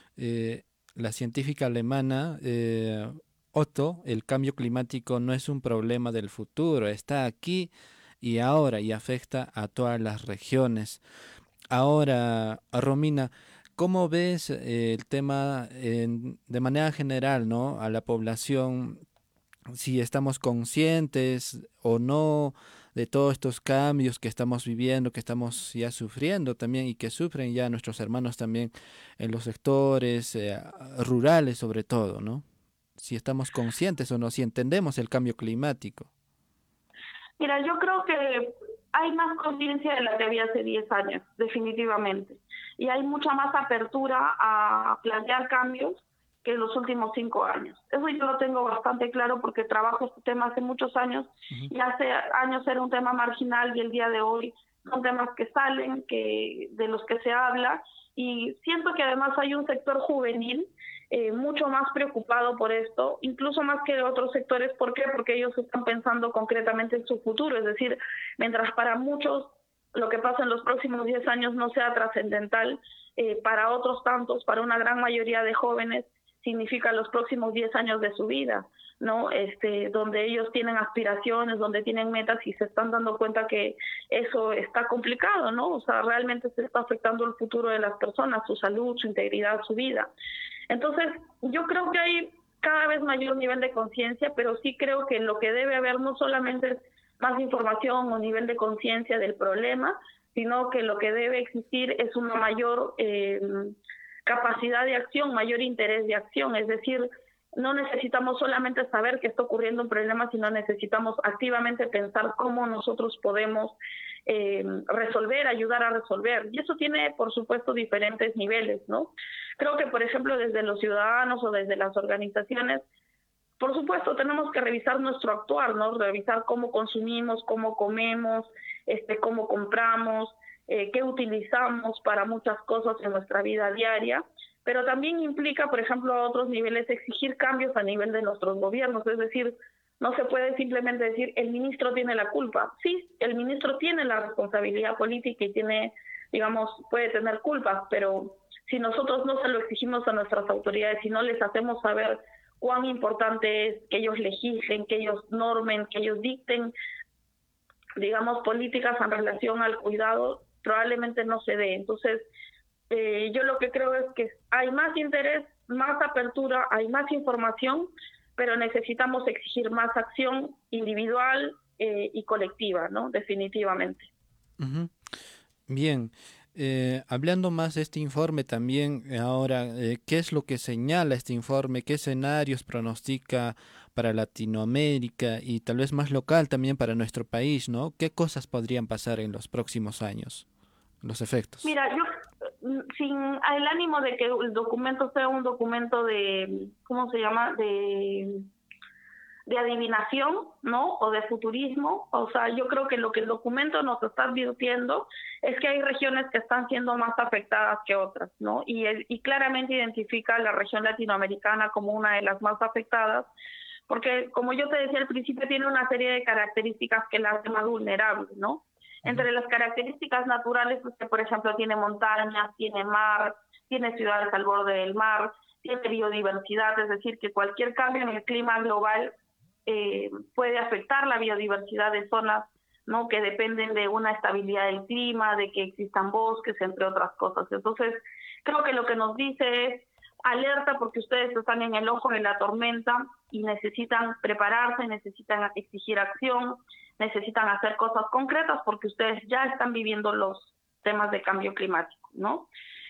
la científica alemana Otto, el cambio climático no es un problema del futuro, está aquí y ahora y afecta a todas las regiones. Ahora, Romina, ¿cómo ves el tema de manera general, ¿no? A la población, si estamos conscientes o no de todos estos cambios que estamos viviendo, que estamos ya sufriendo también y que sufren ya nuestros hermanos también en los sectores rurales sobre todo, ¿no? Si estamos conscientes o no, si entendemos el cambio climático. Mira, yo creo que hay más conciencia de la que había hace 10 años, definitivamente. Y hay mucha más apertura a plantear cambios que en los últimos 5 años. Eso yo lo tengo bastante claro porque trabajo este tema hace muchos años y hace años era un tema marginal y el día de hoy son temas que salen, de los que se habla, y siento que además hay un sector juvenil mucho más preocupado por esto, incluso más que de otros sectores. ¿Por qué? Porque ellos están pensando concretamente en su futuro, es decir, mientras para muchos lo que pasa en los próximos 10 años no sea trascendental, para otros tantos, para una gran mayoría de jóvenes, significa los próximos 10 años de su vida, ¿no? Donde ellos tienen aspiraciones, donde tienen metas y se están dando cuenta que eso está complicado, ¿no? O sea, realmente se está afectando el futuro de las personas, su salud, su integridad, su vida. Entonces, yo creo que hay cada vez mayor nivel de conciencia, pero sí creo que lo que debe haber no solamente es más información o nivel de conciencia del problema, sino que lo que debe existir es una mayor capacidad de acción, mayor interés de acción. Es decir, no necesitamos solamente saber que está ocurriendo un problema, sino necesitamos activamente pensar cómo nosotros podemos resolver, ayudar a resolver. Y eso tiene, por supuesto, diferentes niveles, ¿no? Creo que, por ejemplo, desde los ciudadanos o desde las organizaciones, por supuesto, tenemos que revisar nuestro actuar, ¿no? Revisar cómo consumimos, cómo comemos, cómo compramos, qué utilizamos para muchas cosas en nuestra vida diaria, pero también implica, por ejemplo, a otros niveles exigir cambios a nivel de nuestros gobiernos. Es decir, no se puede simplemente decir el ministro tiene la culpa. Sí, el ministro tiene la responsabilidad política y tiene, digamos, puede tener culpas, pero si nosotros no se lo exigimos a nuestras autoridades, si no les hacemos saber cuán importante es que ellos legislen, que ellos normen, que ellos dicten, digamos, políticas en relación al cuidado, probablemente no se dé. Entonces, yo lo que creo es que hay más interés, más apertura, hay más información, pero necesitamos exigir más acción individual y colectiva, ¿no? Definitivamente. Uh-huh. Bien. Hablando más de este informe también, ahora, ¿qué es lo que señala este informe? ¿Qué escenarios pronostica para Latinoamérica y tal vez más local también para nuestro país, ¿no? ¿Qué cosas podrían pasar en los próximos años? Los efectos. Mira, yo sin el ánimo de que el documento sea un documento de, ¿cómo se llama?, de adivinación, ¿no? O de futurismo. O sea, yo creo que lo que el documento nos está advirtiendo es que hay regiones que están siendo más afectadas que otras, ¿no? Y claramente identifica a la región latinoamericana como una de las más afectadas, porque, como yo te decía al principio, tiene una serie de características que la hacen más vulnerable, ¿no? Entre las características naturales, pues, por ejemplo, tiene montañas, tiene mar, tiene ciudades al borde del mar, tiene biodiversidad, es decir, que cualquier cambio en el clima global puede afectar la biodiversidad de zonas, ¿no?, que dependen de una estabilidad del clima, de que existan bosques, entre otras cosas. Entonces, creo que lo que nos dice es alerta porque ustedes están en el ojo de la tormenta y necesitan prepararse, necesitan exigir acción, necesitan hacer cosas concretas porque ustedes ya están viviendo los temas de cambio climático, ¿no?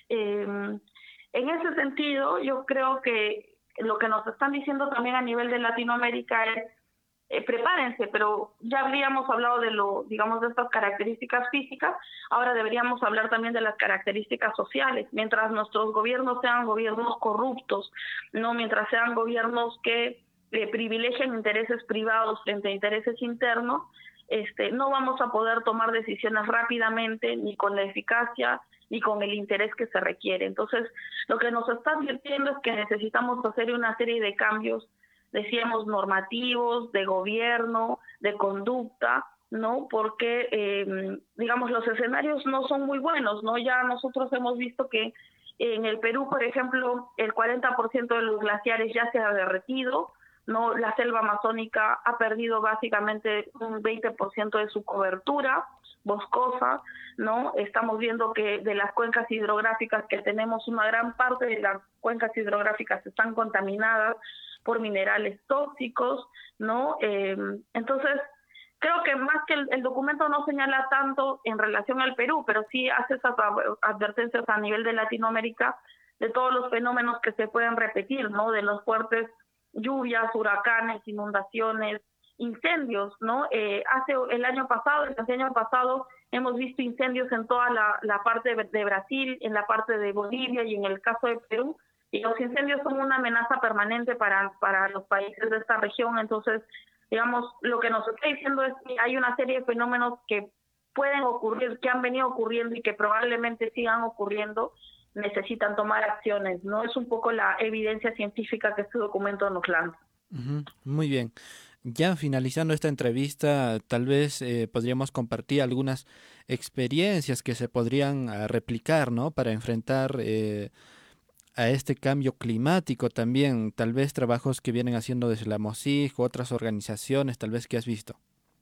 En ese sentido, yo creo que lo que nos están diciendo también a nivel de Latinoamérica es prepárense, pero ya habríamos hablado de de estas características físicas, ahora deberíamos hablar también de las características sociales. Mientras nuestros gobiernos sean gobiernos corruptos, no, mientras sean gobiernos que privilegian intereses privados frente a intereses internos, no vamos a poder tomar decisiones rápidamente, ni con la eficacia, ni con el interés que se requiere. Entonces, lo que nos está advirtiendo es que necesitamos hacer una serie de cambios, decíamos, normativos, de gobierno, de conducta, ¿no? Porque, los escenarios no son muy buenos, ¿no? Ya nosotros hemos visto que en el Perú, por ejemplo, el 40% de los glaciares ya se ha derretido, ¿no? La selva amazónica ha perdido básicamente un 20% de su cobertura boscosa, ¿no? Estamos viendo que de las cuencas hidrográficas que tenemos, una gran parte de las cuencas hidrográficas están contaminadas por minerales tóxicos, ¿no? Entonces, creo que más que el documento no señala tanto en relación al Perú, pero sí hace esas advertencias a nivel de Latinoamérica de todos los fenómenos que se pueden repetir, ¿no? De los fuertes lluvias, huracanes, inundaciones, incendios, ¿no? El año pasado hemos visto incendios en toda la parte de Brasil, en la parte de Bolivia y en el caso de Perú, y los incendios son una amenaza permanente para los países de esta región. Entonces, lo que nos está diciendo es que hay una serie de fenómenos que pueden ocurrir, que han venido ocurriendo y que probablemente sigan ocurriendo, necesitan tomar acciones, ¿no? Es un poco la evidencia científica que este documento nos lanza. Muy bien. Ya finalizando esta entrevista, tal vez podríamos compartir algunas experiencias que se podrían replicar, ¿no? Para enfrentar a este cambio climático también, tal vez trabajos que vienen haciendo desde la MOSIG, otras organizaciones, tal vez que has visto.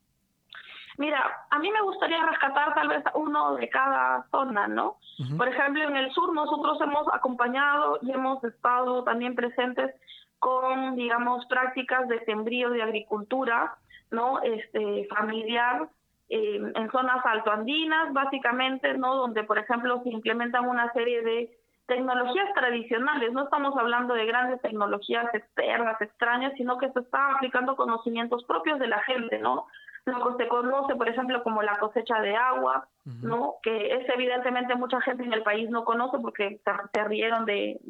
Mira, a mí me gustaría rescatar tal vez uno de cada zona, ¿no? Uh-huh. Por ejemplo, en el sur nosotros hemos acompañado y hemos estado también presentes con, digamos, prácticas de sembrío de agricultura, ¿no? Familiar, en zonas altoandinas, básicamente, ¿no? Donde, por ejemplo, se implementan una serie de tecnologías tradicionales. No estamos hablando de grandes tecnologías externas, extrañas, sino que se está aplicando conocimientos propios de la gente, ¿no? Lo que se conoce, por ejemplo, como la cosecha de agua, uh-huh. ¿no? Que es evidentemente mucha gente en el país no conoce porque se rieron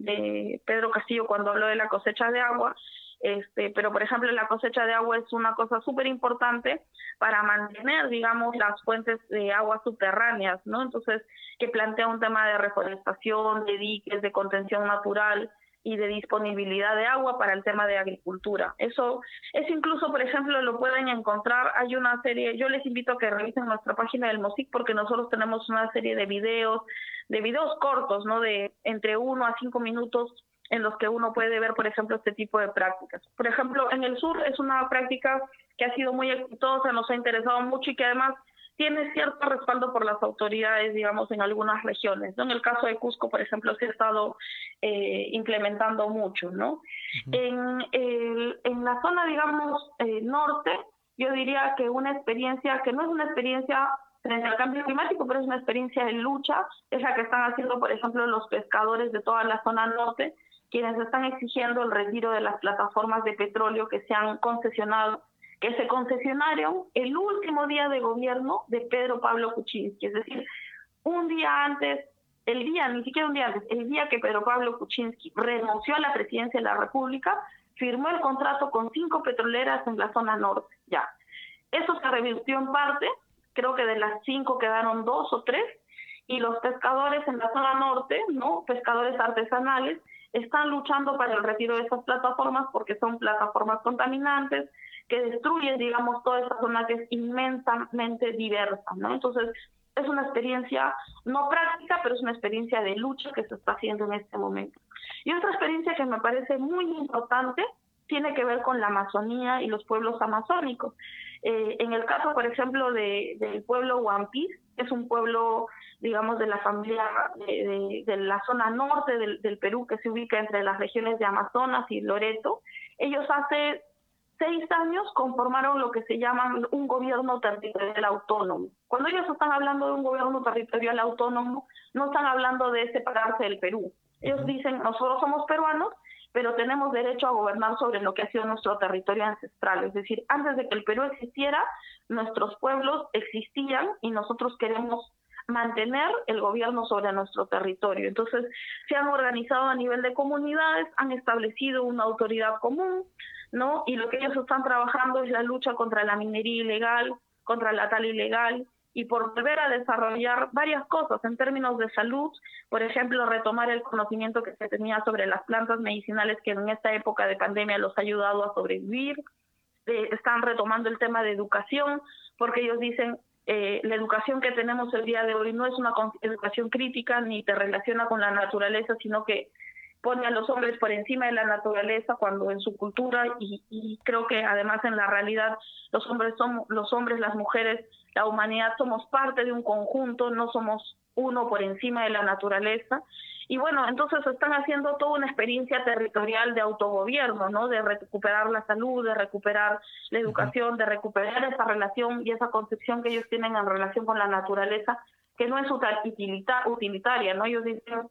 de Pedro Castillo cuando habló de la cosecha de agua. Pero, por ejemplo, la cosecha de agua es una cosa súper importante para mantener, digamos, las fuentes de agua subterráneas, ¿no? Entonces, que plantea un tema de reforestación, de diques, de contención natural y de disponibilidad de agua para el tema de agricultura. Eso incluso, por ejemplo, lo pueden encontrar, hay una serie, yo les invito a que revisen nuestra página del MOSIC porque nosotros tenemos una serie de videos cortos, ¿no? De entre 1 a 5 minutos en los que uno puede ver, por ejemplo, este tipo de prácticas. Por ejemplo, en el sur es una práctica que ha sido muy exitosa, nos ha interesado mucho y que además tiene cierto respaldo por las autoridades, digamos, en algunas regiones, ¿no? En el caso de Cusco, por ejemplo, se ha estado implementando mucho, ¿no? Uh-huh. En la zona, digamos, norte, yo diría que una experiencia que no es una experiencia frente al cambio climático, pero es una experiencia de lucha, es la que están haciendo, por ejemplo, los pescadores de toda la zona norte, quienes están exigiendo el retiro de las plataformas de petróleo que se han concesionado, que se concesionaron el último día de gobierno de Pedro Pablo Kuczynski, es decir, un día antes, ni siquiera un día antes, el día que Pedro Pablo Kuczynski renunció a la presidencia de la República, firmó el contrato con 5 petroleras en la zona norte, ya. Eso se revirtió en parte, creo que de las 5 quedaron 2 o 3, y los pescadores en la zona norte, ¿no? Pescadores artesanales, están luchando para el retiro de esas plataformas porque son plataformas contaminantes que destruyen, digamos, toda esa zona que es inmensamente diversa, ¿no? Entonces, es una experiencia no práctica, pero es una experiencia de lucha que se está haciendo en este momento. Y otra experiencia que me parece muy importante tiene que ver con la Amazonía y los pueblos amazónicos. En el caso, por ejemplo, del pueblo Huampis, es un pueblo, digamos, de la familia de la zona norte del Perú, que se ubica entre las regiones de Amazonas y Loreto. Ellos hace 6 años conformaron lo que se llama un gobierno territorial autónomo. Cuando ellos están hablando de un gobierno territorial autónomo, no están hablando de separarse del Perú. Ellos dicen, nosotros somos peruanos, pero tenemos derecho a gobernar sobre lo que ha sido nuestro territorio ancestral. Es decir, antes de que el Perú existiera, nuestros pueblos existían y nosotros queremos mantener el gobierno sobre nuestro territorio. Entonces, se han organizado a nivel de comunidades, han establecido una autoridad común, ¿no? Y lo que ellos están trabajando es la lucha contra la minería ilegal, contra la tala ilegal, y por volver a desarrollar varias cosas en términos de salud, por ejemplo, retomar el conocimiento que se tenía sobre las plantas medicinales que en esta época de pandemia los ha ayudado a sobrevivir. Están retomando el tema de educación, porque ellos dicen, la educación que tenemos el día de hoy no es una educación crítica ni te relaciona con la naturaleza, sino que pone a los hombres por encima de la naturaleza, cuando en su cultura y creo que además en la realidad los hombres, las mujeres, la humanidad somos parte de un conjunto, no somos uno por encima de la naturaleza. Y bueno, entonces están haciendo toda una experiencia territorial de autogobierno, ¿no? De recuperar la salud, de recuperar la educación, de recuperar esa relación y esa concepción que ellos tienen en relación con la naturaleza, que no es utilitaria, ¿no? Ellos dicen,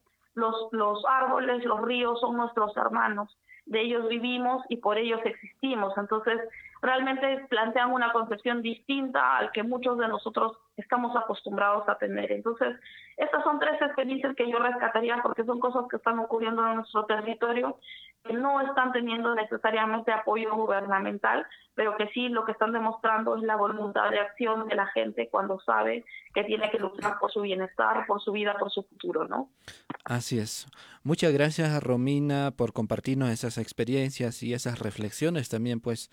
los árboles, los ríos son nuestros hermanos, de ellos vivimos y por ellos existimos. Entonces, realmente plantean una concepción distinta al que muchos de nosotros estamos acostumbrados a tener. Entonces, estas son 3 experiencias que yo rescataría porque son cosas que están ocurriendo en nuestro territorio, que no están teniendo necesariamente apoyo gubernamental, pero que sí lo que están demostrando es la voluntad de acción de la gente cuando sabe que tiene que luchar por su bienestar, por su vida, por su futuro, ¿no? Así es. Muchas gracias, Romina, por compartirnos esas experiencias y esas reflexiones también, pues,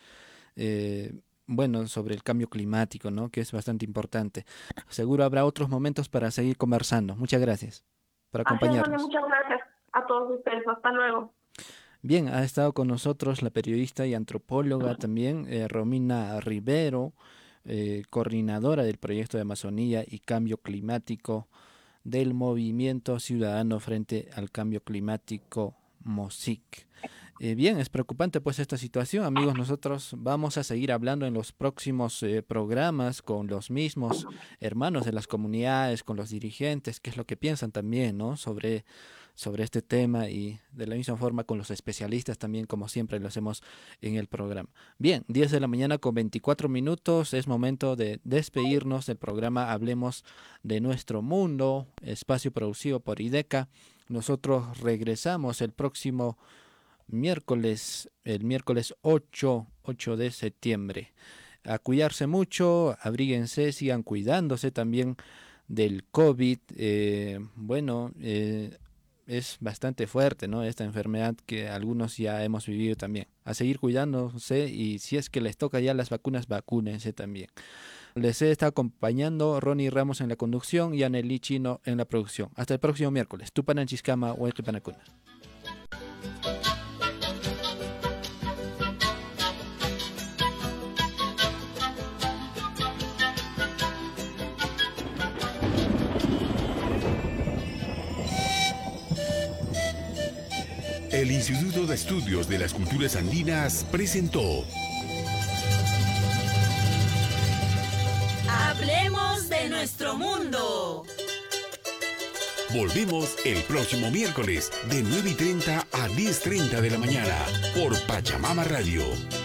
sobre el cambio climático, ¿no? Que es bastante importante. Seguro habrá otros momentos para seguir conversando. Muchas gracias por acompañarnos. Muchas gracias. A todos ustedes, hasta luego. Bien, ha estado con nosotros la periodista y antropóloga también, Romina Rivero, coordinadora del proyecto de Amazonía y Cambio Climático del Movimiento Ciudadano Frente al Cambio Climático, MOSIC. Bien, es preocupante pues esta situación, amigos. Nosotros vamos a seguir hablando en los próximos programas con los mismos hermanos de las comunidades, con los dirigentes, qué es lo que piensan también, ¿no? sobre este tema, y de la misma forma con los especialistas también, como siempre lo hacemos en el programa. Bien, 10 de la mañana con 24 minutos, es momento de despedirnos del programa Hablemos de Nuestro Mundo, espacio producido por IDECA. Nosotros regresamos el próximo miércoles, el miércoles 8 de septiembre. A cuidarse mucho, abríguense, sigan cuidándose también del COVID. Es bastante fuerte, ¿no? Esta enfermedad que algunos ya hemos vivido también. A seguir cuidándose, y si es que les toca ya las vacunas, vacúnense también. Les está acompañando Ronnie Ramos en la conducción y Anely Chino en la producción. Hasta el próximo miércoles. Tupanan Chiscama, Huequipanacuna. El Instituto de Estudios de las Culturas Andinas presentó Hablemos de nuestro mundo. Volvemos el próximo miércoles de 9:30 a 10:30 de la mañana por Pachamama Radio.